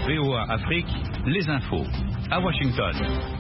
VOA Afrique, les infos. À Washington.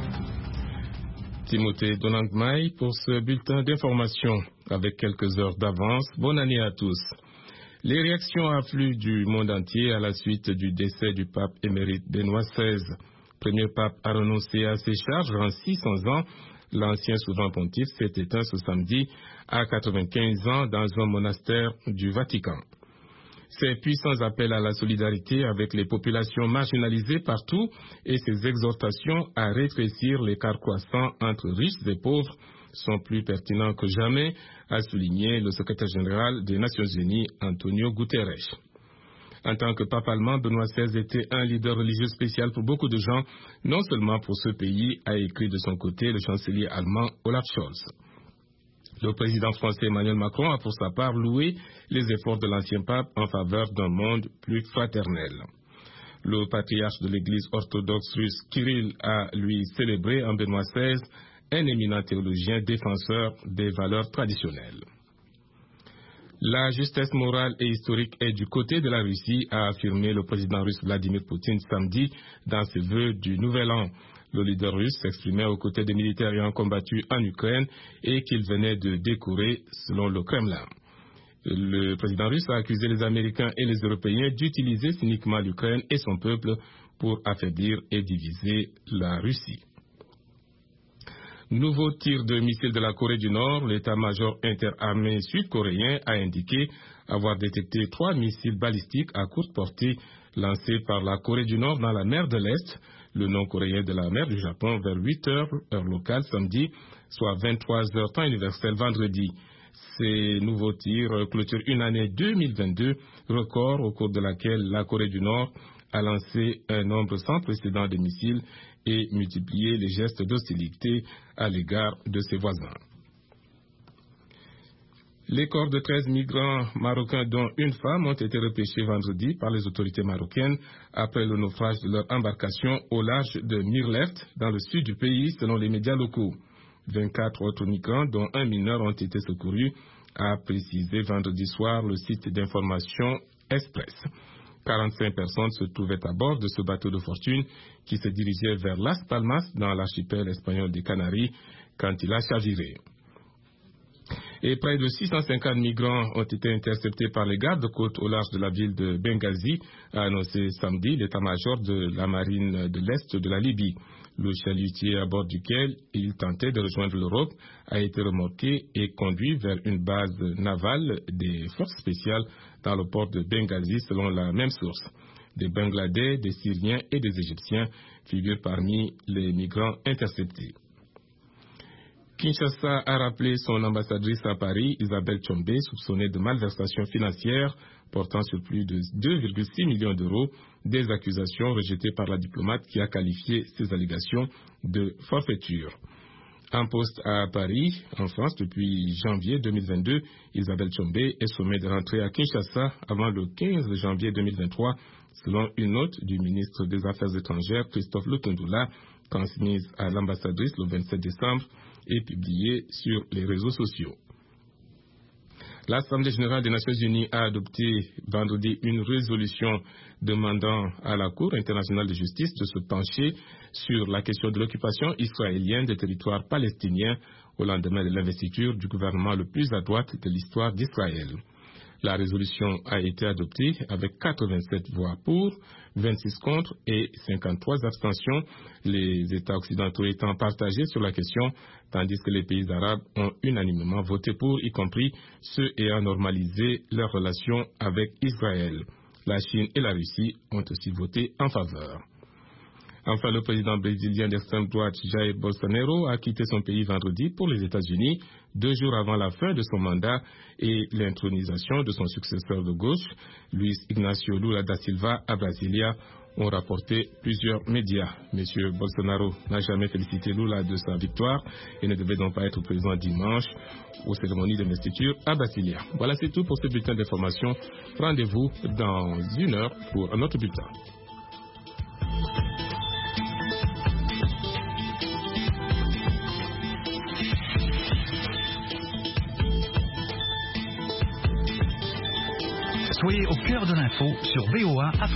Timothée Donangmai pour ce bulletin d'information. Avec quelques heures d'avance, bonne année à tous. Les réactions affluent du monde entier à la suite du décès du pape émérite Benoît XVI. Premier pape à renoncer à ses charges en 600 ans, l'ancien souverain pontife s'est éteint ce samedi à 95 ans dans un monastère du Vatican. Ses puissants appels à la solidarité avec les populations marginalisées partout et ses exhortations à rétrécir l'écart croissant entre riches et pauvres sont plus pertinents que jamais, a souligné le secrétaire général des Nations Unies, Antonio Guterres. En tant que pape allemand, Benoît XVI était un leader religieux spécial pour beaucoup de gens, non seulement pour ce pays, a écrit de son côté le chancelier allemand Olaf Scholz. Le président français Emmanuel Macron a pour sa part loué les efforts de l'ancien pape en faveur d'un monde plus fraternel. Le patriarche de l'église orthodoxe russe Kirill a, lui, célébré en Benoît XVI un éminent théologien défenseur des valeurs traditionnelles. La justesse morale et historique est du côté de la Russie, a affirmé le président russe Vladimir Poutine samedi dans ses vœux du Nouvel An. Le leader russe s'exprimait aux côtés des militaires ayant combattu en Ukraine et qu'il venait de décorer selon le Kremlin. Le président russe a accusé les Américains et les Européens d'utiliser cyniquement l'Ukraine et son peuple pour affaiblir et diviser la Russie. Nouveau tir de missiles de la Corée du Nord, l'état-major interarmé sud-coréen a indiqué avoir détecté 3 missiles balistiques à courte portée lancés par la Corée du Nord dans la mer de l'Est, le nord-coréen de la mer du Japon, vers 8 heures heure locale samedi, soit 23 heures temps universel vendredi. Ces nouveaux tirs clôturent une année 2022, record au cours de laquelle la Corée du Nord a lancé un nombre sans précédent de missiles et multiplié les gestes d'hostilité à l'égard de ses voisins. Les corps de 13 migrants marocains, dont une femme, ont été repêchés vendredi par les autorités marocaines après le naufrage de leur embarcation au large de Mirleft, dans le sud du pays, selon les médias locaux. 24 autres migrants, dont un mineur, ont été secourus, a précisé vendredi soir le site d'information Express. 45 personnes se trouvaient à bord de ce bateau de fortune qui se dirigeait vers Las Palmas dans l'archipel espagnol des Canaries quand il a chaviré. Et près de 650 migrants ont été interceptés par les gardes-côtes au large de la ville de Benghazi, a annoncé samedi l'état-major de la marine de l'Est de la Libye. Le chalutier à bord duquel il tentait de rejoindre l'Europe a été remorqué et conduit vers une base navale des forces spéciales dans le port de Benghazi, selon la même source. Des Bangladais, des Syriens et des Égyptiens figurent parmi les migrants interceptés. Kinshasa a rappelé son ambassadrice à Paris, Isabelle Tchombe, soupçonnée de malversation financière portant sur plus de 2,6 millions d'euros, des accusations rejetées par la diplomate qui a qualifié ces allégations de forfaiture. En poste à Paris, en France, depuis janvier 2022, Isabelle Tchombe est sommée de rentrer à Kinshasa avant le 15 janvier 2023, selon une note du ministre des Affaires étrangères, Christophe Lutundula, transmise à l'ambassadrice le 27 décembre et publiée sur les réseaux sociaux. L'Assemblée générale des Nations unies a adopté vendredi une résolution demandant à la Cour internationale de justice de se pencher sur la question de l'occupation israélienne des territoires palestiniens au lendemain de l'investiture du gouvernement le plus à droite de l'histoire d'Israël. La résolution a été adoptée avec 87 voix pour, 26 contre et 53 abstentions, les États occidentaux étant partagés sur la question, tandis que les pays arabes ont unanimement voté pour, y compris ceux ayant normalisé leurs relations avec Israël. La Chine et la Russie ont aussi voté en faveur. Enfin, le président brésilien d'extrême droite Jair Bolsonaro a quitté son pays vendredi pour les États-Unis, 2 jours avant la fin de son mandat et l'intronisation de son successeur de gauche, Luiz Inácio Lula da Silva, à Brasilia, ont rapporté plusieurs médias. Monsieur Bolsonaro n'a jamais félicité Lula de sa victoire et ne devait donc pas être présent dimanche aux cérémonies d'investiture à Brasilia. Voilà, c'est tout pour ce bulletin d'information. Rendez-vous dans 1 heure pour un autre bulletin. Soyez au cœur de l'info sur VOA Afrique.